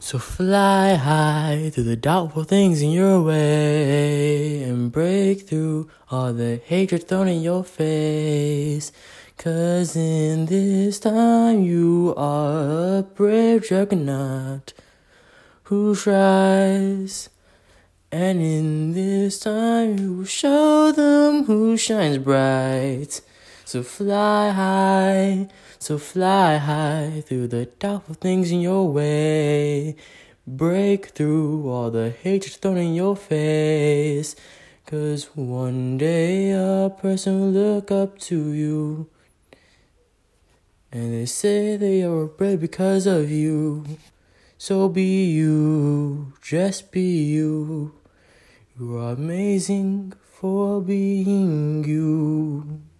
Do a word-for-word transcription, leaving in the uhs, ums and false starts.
So fly high through the doubtful things in your way and break through all the hatred thrown in your face. Cause in this time you are a brave juggernaut who tries. And in this time you will show them who shines bright. So fly high, so fly high through the doubtful things in your way. Break through all the hatred thrown in your face. Cause one day a person will look up to you, and they say they are brave because of you. So be you, just be you. You are amazing for being you.